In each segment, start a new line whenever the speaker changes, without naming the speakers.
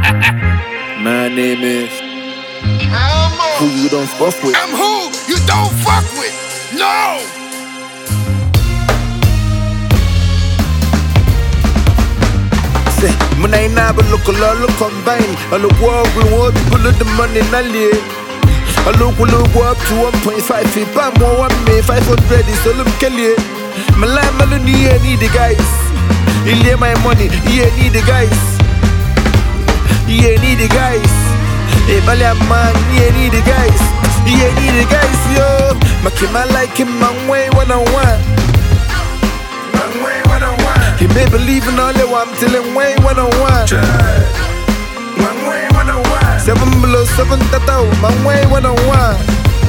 My name is who you don't fuck with.
I'm who you don't fuck with. No.
Say, when I never look a lot, look combine. I look what we want, people of the money, Nally. I look up to 1.5 feet, but more 1 me 500 is all I'm Kelly. My life, Melody, I need the guys. He lay my money, he need the guys. He need the guys. Hey, Balia man, he need the guys. He need the guys, yo. My kid, I like him, my way, 101. He may believe in all the one till him way 101. 7 below 7 tata, my way 101.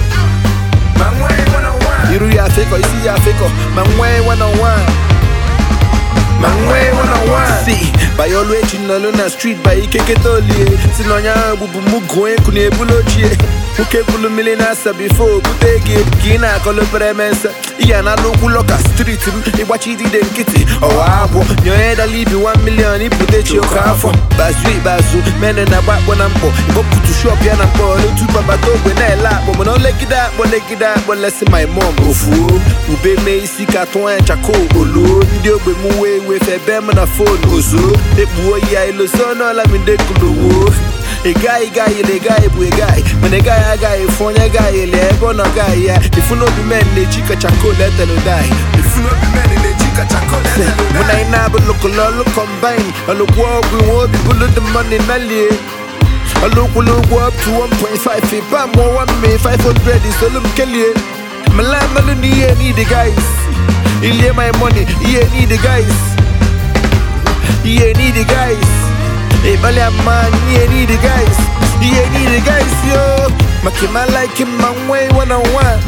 You do ya fake or you see ya fake, my way 101. Man way 101. See, by all way in the street, by Keketoli, Sinonya, Bubu, Kune Bulochi, Ukebulu Milinasa before Butegi, Kina, Colopremensa, Iana Lokuloka Street, Iwachi didn't get it. Oh, Abo, your head I leave you 1 million, you put it your car for Basu, men and a back when I'm poor. You go to shop, Yana Paul, to Papato, when I laugh, but no leg it up, but let's see my mom. Ofu, Ube May, Sikato and Chaco, Olu, Dio Bemue. With a bam and a phone, Ozo, the boy, I lose on all I'm in the Kulu. A guy, when a guy, phone a guy, a leg on a guy, if you know the men, the chica chaco, let them die. If you know the men, the chica chaco, when I never look a lot, look combine, I look walk, we won't be bullet the money, Nally. I look up to 1.5 feet, but more 1 me 500 is all I'm Kelly. My life, Melody, I need the guys. He lay my money, he need the guys. He need the guys. Hey, Balia man, he need the guys. He need the guys, yo. Makima like him, man way 101.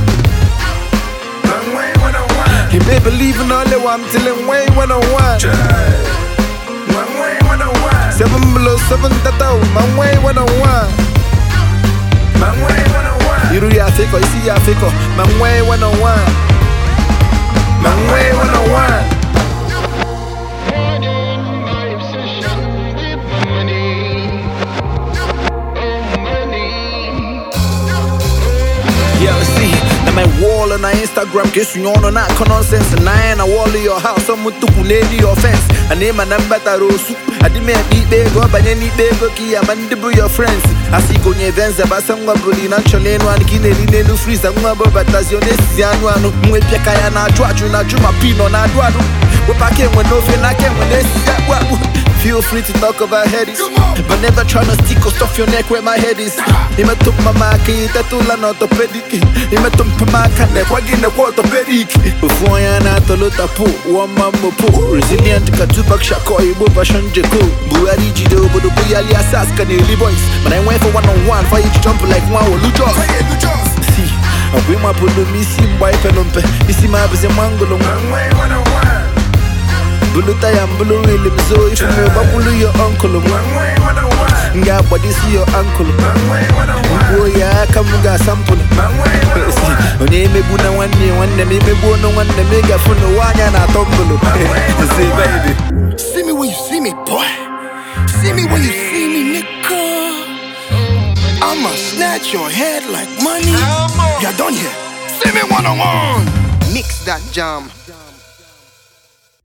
He may believe in all the one till him way 101. 7 below 7 tata, man way 101. You do ya fake or you see ya fake, man way 101. Man way 101. Yeah, see, now my wall on my Instagram, guess you on that nonsense. And I ain't a wall in your house, someone took your fence. I name my number Tarosu. I didn't beat big up, but any big key, I'm under your friends. I see go near events about some bully, naturally, one guinea, no freeze, and one but as your next Ziano, with Yakayana, Traju, Najuma Pino, Naduado. What I came when no fin, I came when they see that. Feel free to talk about headies, but never try to stick or stuff your neck where my head is. He met up my market, Tatula not orthopedic. He met up my can, the wagon, the orthopedic. Before I not a lot of poo, one mamma poo, resilient Katupak Shako, Bobashan Jeko, Buari Jido, Buduyali Assas, Caneli boys. But I went for 1-on-1 for each jump like one or Lujo. See, I bring my polo, missing wife and umpe. You see my busy mango. Buluta and blue really so if you know your uncle. Yeah, but this is your uncle. Oh, yeah, come get sample. When you may be one day, one day, maybe one day, make a phone, one and a tumble. Say, baby.
See me when you see me, boy. See me when you see me, nigga. I'ma snatch your head like money. You're done here. See me 1-on-1. Mix that jam.